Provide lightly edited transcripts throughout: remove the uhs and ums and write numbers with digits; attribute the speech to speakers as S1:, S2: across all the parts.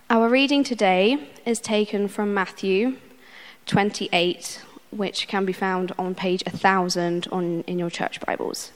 S1: Our reading today is taken from Matthew 28, which can be found on page 1000 in your church Bibles.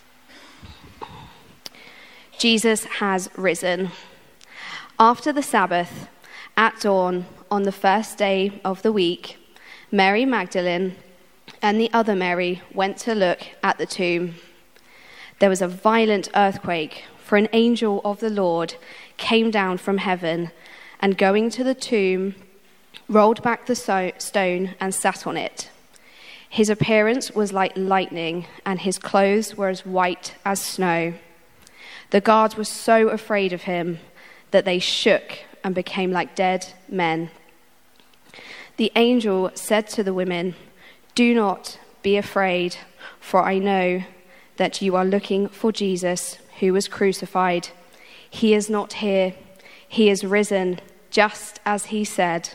S1: Jesus has risen. After the Sabbath, at dawn, on the first day of the week, Mary Magdalene and the other Mary went to look at the tomb. There was a violent earthquake, for an angel of the Lord came down from heaven and going to the tomb, rolled back the stone and sat on it. His appearance was like lightning, and his clothes were as white as snow. The guards were so afraid of him that they shook and became like dead men. The angel said to the women, "Do not be afraid, for I know that you are looking for Jesus, who was crucified. He is not here. He is risen, just as he said.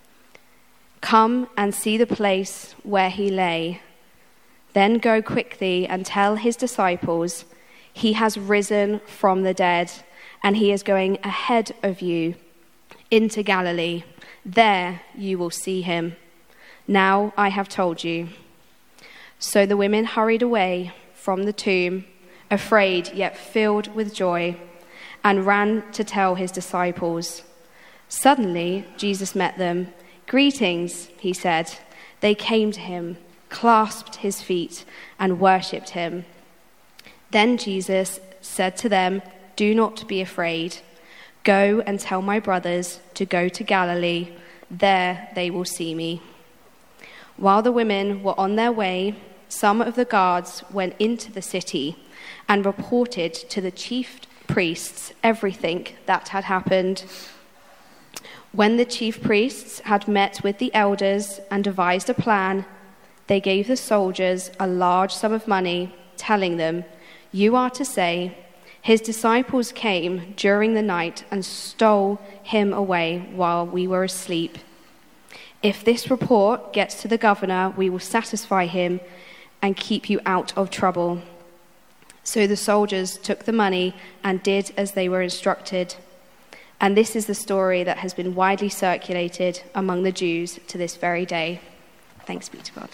S1: Come and see the place where he lay. Then go quickly and tell his disciples, he has risen from the dead, and he is going ahead of you into Galilee. There you will see him. Now I have told you." So the women hurried away from the tomb, afraid yet filled with joy, and ran to tell his disciples. Suddenly Jesus met them. "Greetings," he said. They came to him, clasped his feet, and worshipped him. Then Jesus said to them, "Do not be afraid. Go and tell my brothers to go to Galilee. There they will see me." While the women were on their way, some of the guards went into the city and reported to the chief priests everything that had happened. When the chief priests had met with the elders and devised a plan, they gave the soldiers a large sum of money, telling them, "You are to say, his disciples came during the night and stole him away while we were asleep. If this report gets to the governor, we will satisfy him and keep you out of trouble." So the soldiers took the money and did as they were instructed. And this is the story that has been widely circulated among the Jews to this very day. Thanks be to God.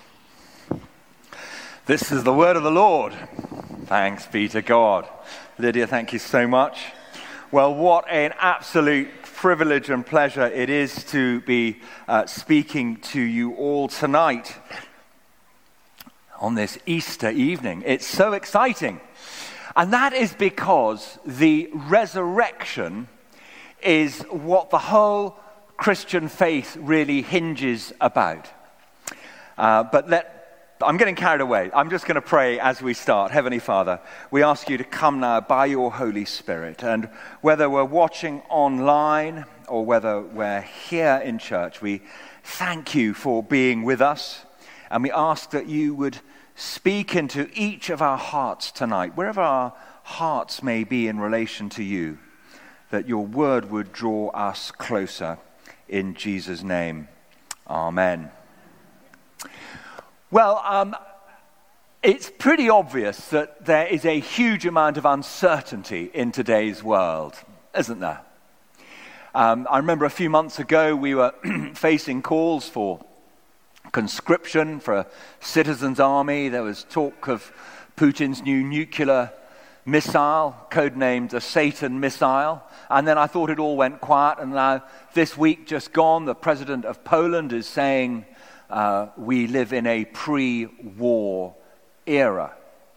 S2: This is the word of the Lord. Thanks be to God. Lydia, thank you so much. Well, what an absolute privilege and pleasure it is to be speaking to you all tonight on this Easter evening. It's so exciting. And that is because the resurrection is what the whole Christian faith really hinges about. I'm getting carried away. I'm just going to pray as we start. Heavenly Father, we ask you to come now by your Holy Spirit. And whether we're watching online or whether we're here in church, we thank you for being with us. And we ask that you would speak into each of our hearts tonight, wherever our hearts may be in relation to you, that your word would draw us closer. In Jesus' name, amen. Well, it's pretty obvious that there is a huge amount of uncertainty in today's world, isn't there? I remember a few months ago we were facing calls for conscription for a citizens' army. There was talk of Putin's new nuclear missile, codenamed the Satan missile. And then I thought it all went quiet. And now this week just gone, the president of Poland is saying we live in a pre-war era.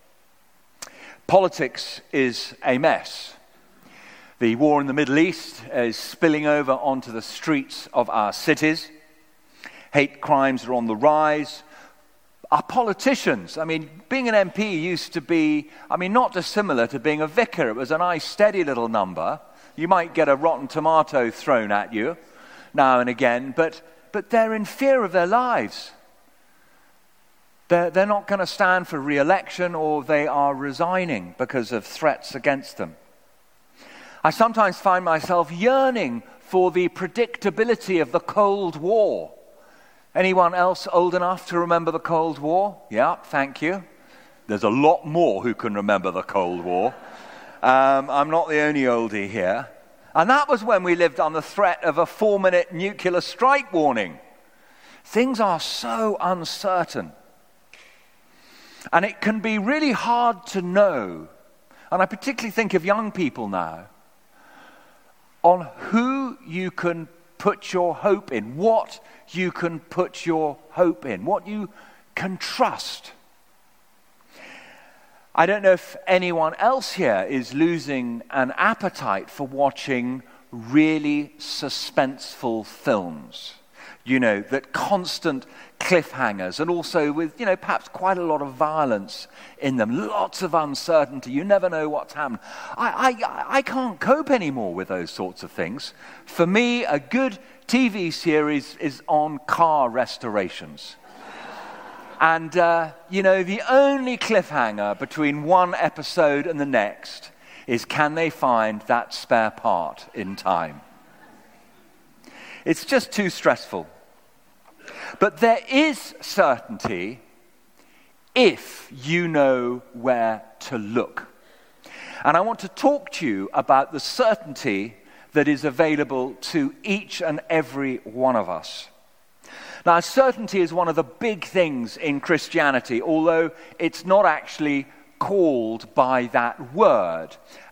S2: Politics is a mess. The war in the Middle East is spilling over onto the streets of our cities. Hate crimes are on the rise. Our politicians, being an MP used to be, not dissimilar to being a vicar. It was a nice, steady little number. You might get a rotten tomato thrown at you now and again, but they're in fear of their lives. They're not going to stand for re-election, or they are resigning because of threats against them. I sometimes find myself yearning for the predictability of the Cold War. Anyone else old enough to remember the Cold War? Yeah, thank you. There's a lot more who can remember the Cold War. I'm not the only oldie here. And that was when we lived on the threat of a 4-minute nuclear strike warning. Things are so uncertain. And it can be really hard to know, and I particularly think of young people now, on who you can put your hope in, what you can put your hope in, what you can trust. I don't know if anyone else here is losing an appetite for watching really suspenseful films. You know, that constant cliffhangers, and also with, perhaps quite a lot of violence in them, lots of uncertainty. You never know what's happened. I can't cope anymore with those sorts of things. For me, a good TV series is on car restorations. And, the only cliffhanger between one episode and the next is, can they find that spare part in time? It's just too stressful. But there is certainty if you know where to look. And I want to talk to you about the certainty that is available to each and every one of us. Now, certainty is one of the big things in Christianity, although it's not actually called by that word.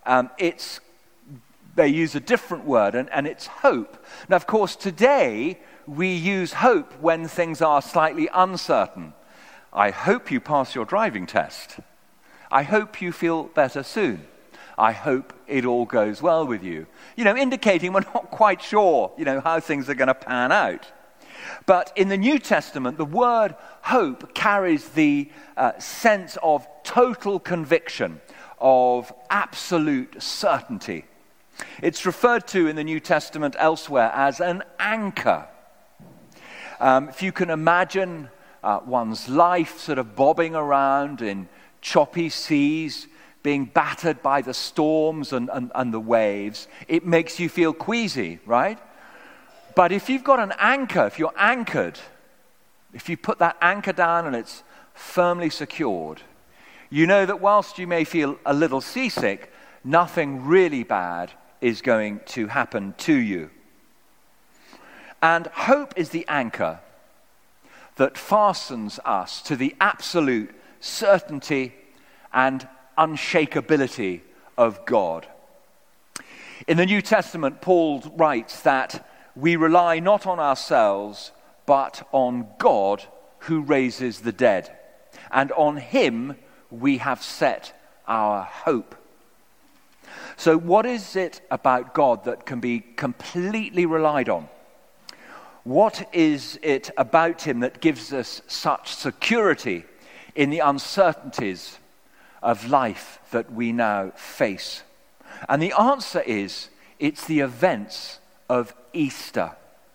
S2: They use a different word, and it's hope. Now, of course, today we use hope when things are slightly uncertain. I hope you pass your driving test. I hope you feel better soon. I hope it all goes well with you. Indicating we're not quite sure, how things are going to pan out. But in the New Testament, the word hope carries the sense of total conviction, of absolute certainty. It's referred to in the New Testament elsewhere as an anchor. If you can imagine one's life sort of bobbing around in choppy seas, being battered by the storms and the waves, it makes you feel queasy, right? But if you've got an anchor, if you're anchored, if you put that anchor down and it's firmly secured, you know that whilst you may feel a little seasick, nothing really bad is going to happen to you. And hope is the anchor that fastens us to the absolute certainty and unshakability of God. In the New Testament, Paul writes that we rely not on ourselves, but on God who raises the dead. And on him we have set our hope. So what is it about God that can be completely relied on? What is it about him that gives us such security in the uncertainties of life that we now face? And the answer is, it's the events of Easter.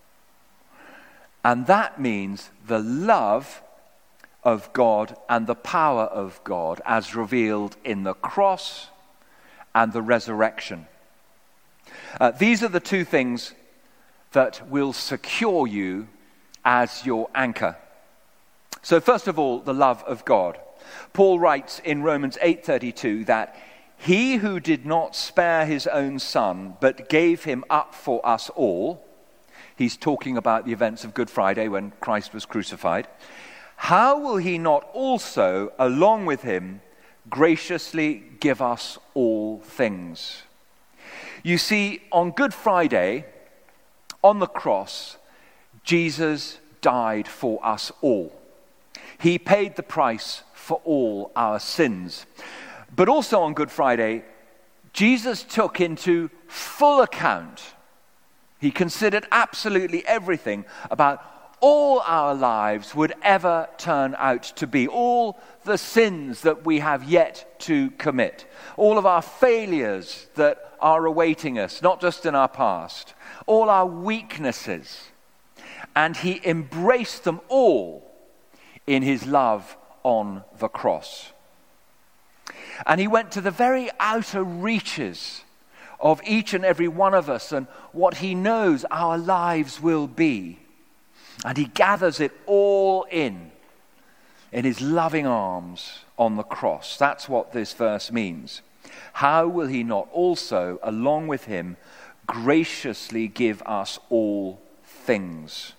S2: And that means the love of God and the power of God as revealed in the cross and the resurrection. These are the two things that will secure you as your anchor. So first of all, the love of God. Paul writes in Romans 8:32 that he who did not spare his own son, but gave him up for us all, he's talking about the events of Good Friday when Christ was crucified, how will he not also, along with him, graciously give us all things? You see, on Good Friday, on the cross, Jesus died for us all. He paid the price for all our sins. But also on Good Friday, Jesus took into full account, he considered absolutely everything about all our lives would ever turn out to be, all the sins that we have yet to commit, all of our failures that are awaiting us, not just in our past, all our weaknesses. And he embraced them all in his love on the cross. And he went to the very outer reaches of each and every one of us and what he knows our lives will be. And he gathers it all in his loving arms on the cross. That's what this verse means. How will he not also, along with him, graciously give us all things.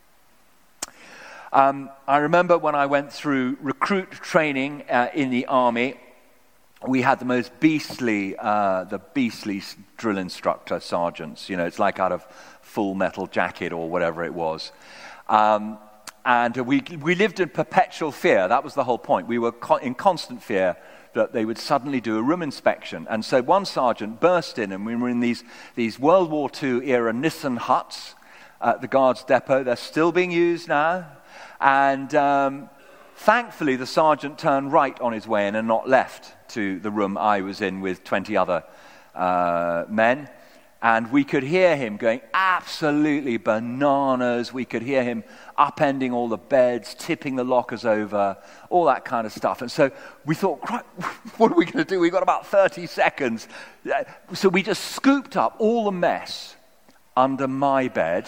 S2: I remember when I went through recruit training in the army, we had the most beastly drill instructor sergeants. You know, it's like out of Full Metal Jacket or whatever it was. And we lived in perpetual fear. That was the whole point. We were in constant fear that they would suddenly do a room inspection. And so one sergeant burst in, and we were in these World War II era Nissan huts at the Guards Depot. They're still being used now. And thankfully, the sergeant turned right on his way in and not left to the room I was in with 20 other men. And we could hear him going absolutely bananas. We could hear him upending all the beds, tipping the lockers over, all that kind of stuff. And so we thought, what are we going to do? We've got about 30 seconds. So we just scooped up all the mess under my bed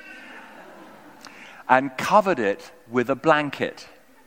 S2: and covered it with a blanket.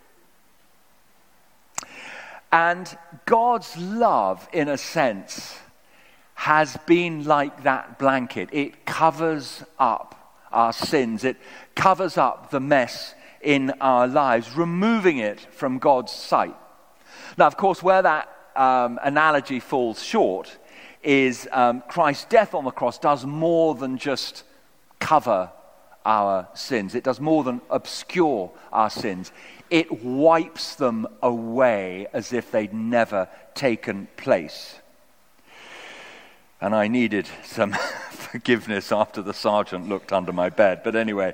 S2: And God's love, in a sense, has been like that blanket. It covers up our sins. It covers up the mess in our lives, removing it from God's sight. Now, of course, where that analogy falls short is Christ's death on the cross does more than just cover our sins. It does more than obscure our sins. It wipes them away as if they'd never taken place. And I needed some forgiveness after the sergeant looked under my bed. But anyway,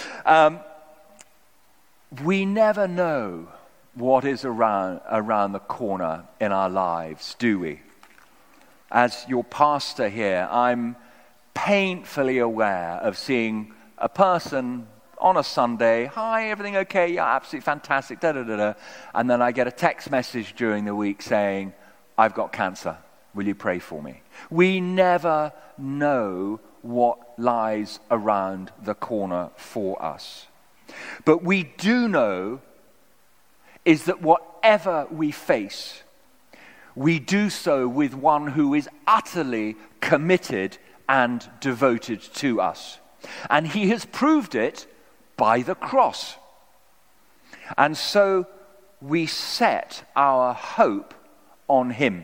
S2: we never know what is around the corner in our lives, do we? As your pastor here, I'm painfully aware of seeing a person on a Sunday, hi, everything okay? Yeah, absolutely fantastic, da-da-da-da. And then I get a text message during the week saying, I've got cancer. Will you pray for me? We never know what lies around the corner for us. But we do know is that whatever we face, we do so with one who is utterly committed and devoted to us. And he has proved it by the cross. And so we set our hope on him.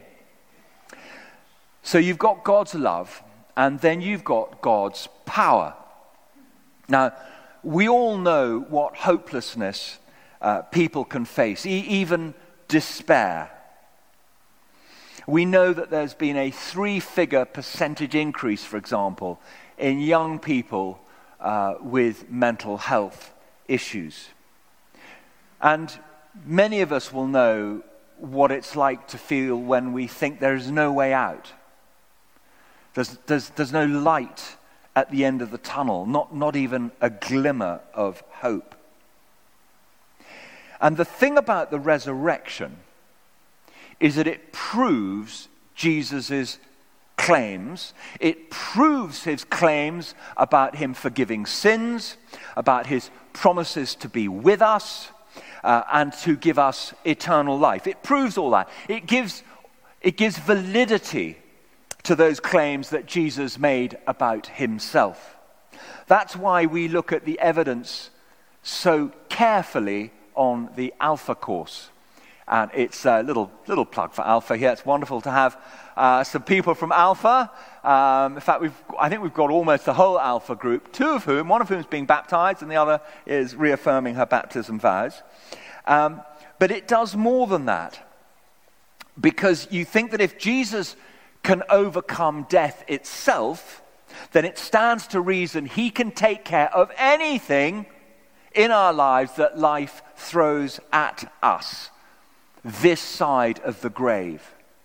S2: So you've got God's love, and then you've got God's power. Now, we all know what hopelessness people can face, even despair. We know that there's been a 3-figure percentage increase, for example, in young people with mental health issues. And many of us will know what it's like to feel when we think there is no way out. There's no light at the end of the tunnel, not even a glimmer of hope. And the thing about the resurrection is that it proves Jesus' claims. It proves his claims about him forgiving sins, about his promises to be with us, and to give us eternal life. It proves all that. It gives validity to those claims that Jesus made about himself. That's why we look at the evidence so carefully on the Alpha course. And it's a little plug for Alpha here. It's wonderful to have some people from Alpha. In fact, I think we've got almost the whole Alpha group, one of whom is being baptized and the other is reaffirming her baptism vows. But it does more than that. Because you think that if Jesus can overcome death itself, then it stands to reason he can take care of anything in our lives that life throws at us, this side of the grave.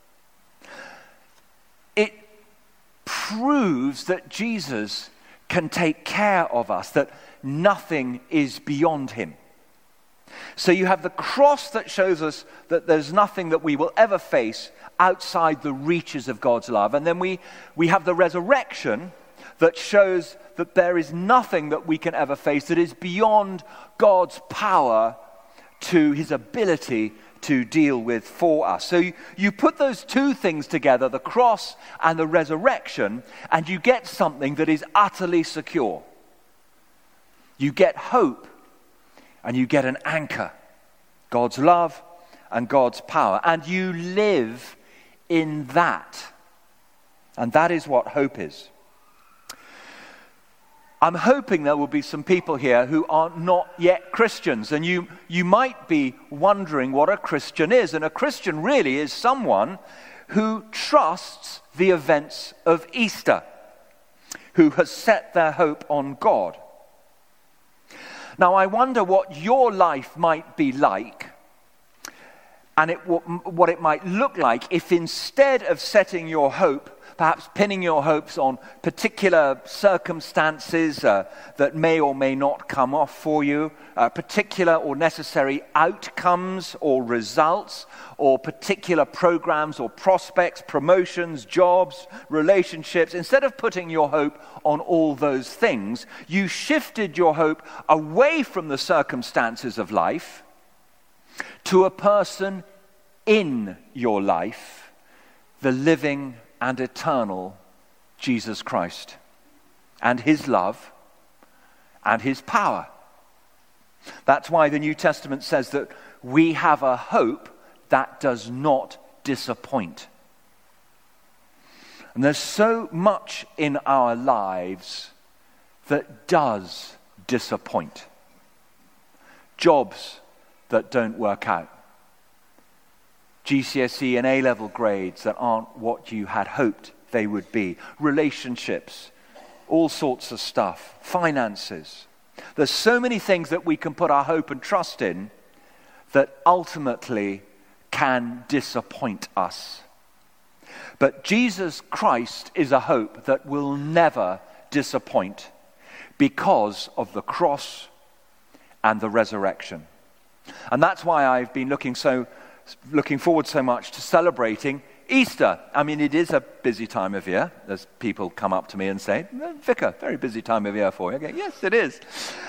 S2: It proves that Jesus can take care of us, that nothing is beyond him. So you have the cross that shows us that there's nothing that we will ever face outside the reaches of God's love. And then we have the resurrection that shows that there is nothing that we can ever face that is beyond God's power to his ability to deal with for us. So you put those two things together, the cross and the resurrection, and you get something that is utterly secure. You get hope and you get an anchor, God's love and God's power, and you live in that. And that is what hope is. I'm hoping there will be some people here who are not yet Christians, and you might be wondering what a Christian is. And a Christian really is someone who trusts the events of Easter, who has set their hope on God. Now, I wonder what your life might be like, and what it might look like if instead of setting your hope, perhaps pinning your hopes on particular circumstances that may or may not come off for you, particular or necessary outcomes or results, or particular programs or prospects, promotions, jobs, relationships. Instead of putting your hope on all those things, you shifted your hope away from the circumstances of life to a person in your life, the living and eternal Jesus Christ, and his love and his power. That's why the New Testament says that we have a hope that does not disappoint. And there's so much in our lives that does disappoint. Jobs that don't work out. GCSE and A-level grades that aren't what you had hoped they would be. Relationships, all sorts of stuff. Finances. There's so many things that we can put our hope and trust in that ultimately can disappoint us. But Jesus Christ is a hope that will never disappoint because of the cross and the resurrection. And that's why I've been looking forward so much to celebrating Easter. I mean, it is a busy time of year. There's people come up to me and say, Vicar, very busy time of year for you. I go, yes, it is.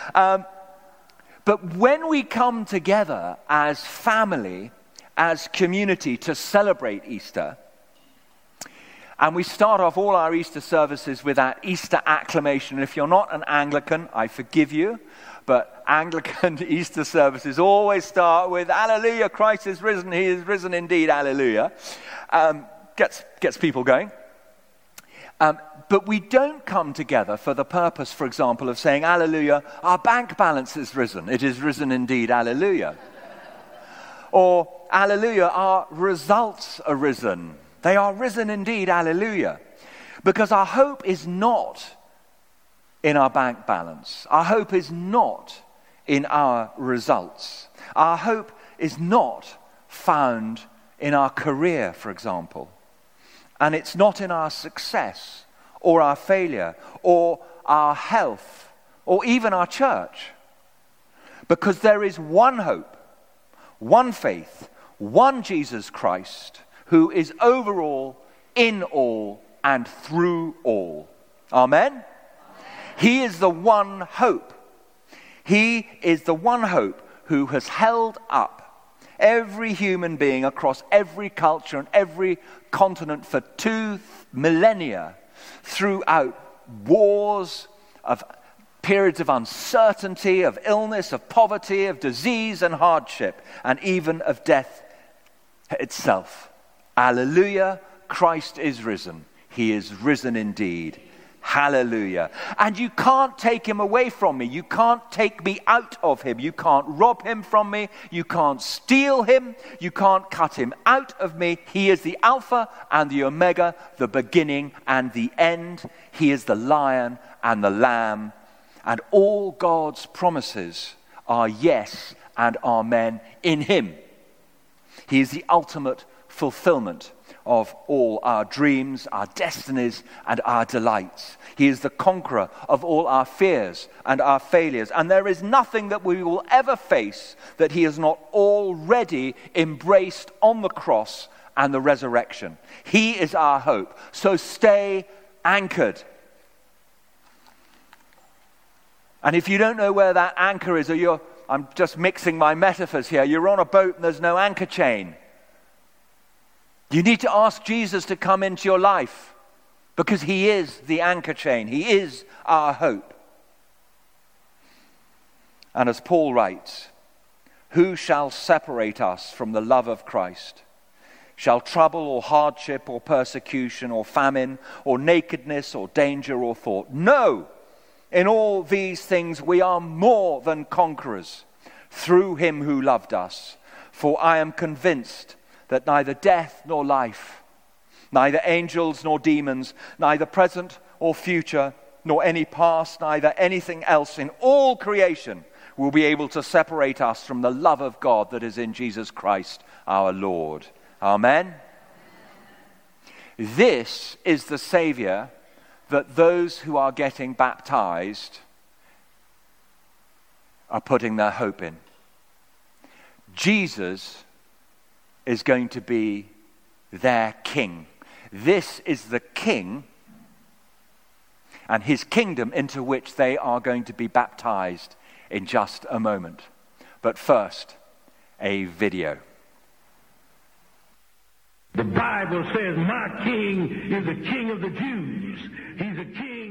S2: But when we come together as family, as community to celebrate Easter, and we start off all our Easter services with that Easter acclamation. And if you're not an Anglican, I forgive you. But Anglican Easter services always start with, Alleluia, Christ is risen, he is risen indeed, Alleluia. Gets people going. But we don't come together for the purpose, for example, of saying, Alleluia, our bank balance is risen. It is risen indeed, Alleluia. Or, Alleluia, our results are risen. They are risen indeed, Alleluia. Because our hope is not in our bank balance. Our hope is not in our results. Our hope is not found in our career, for example. And it's not in our success or our failure or our health or even our church. Because there is one hope, one faith, one Jesus Christ who is over all, in all, and through all. Amen? He is the one hope. He is the one hope who has held up every human being across every culture and every continent for 2 millennia throughout wars, of periods of uncertainty, of illness, of poverty, of disease and hardship, and even of death itself. Alleluia, Christ is risen. He is risen indeed. Hallelujah. And you can't take him away from me. You can't take me out of him. You can't rob him from me. You can't steal him. You can't cut him out of me. He is the Alpha and the Omega, the beginning and the end. He is the Lion and the Lamb. And all God's promises are yes and amen in him. He is the ultimate fulfillment of all our dreams, our destinies, and our delights. He is the conqueror of all our fears and our failures. And there is nothing that we will ever face that he has not already embraced on the cross and the resurrection. He is our hope. So stay anchored. And if you don't know where that anchor is, or I'm just mixing my metaphors here. You're on a boat and there's no anchor chain. You need to ask Jesus to come into your life because he is the anchor chain. He is our hope. And as Paul writes, who shall separate us from the love of Christ? Shall trouble or hardship or persecution or famine or nakedness or danger or thought? No! In all these things we are more than conquerors through him who loved us. For I am convinced that neither death nor life, neither angels nor demons, neither present or future, nor any past, neither anything else in all creation will be able to separate us from the love of God that is in Jesus Christ our Lord. Amen? This is the Savior that those who are getting baptized are putting their hope in. Jesus is going to be their king. This is the king and his kingdom into which they are going to be baptized in just a moment. But first, a video.
S3: The Bible says, my king is the king of the Jews. He's a king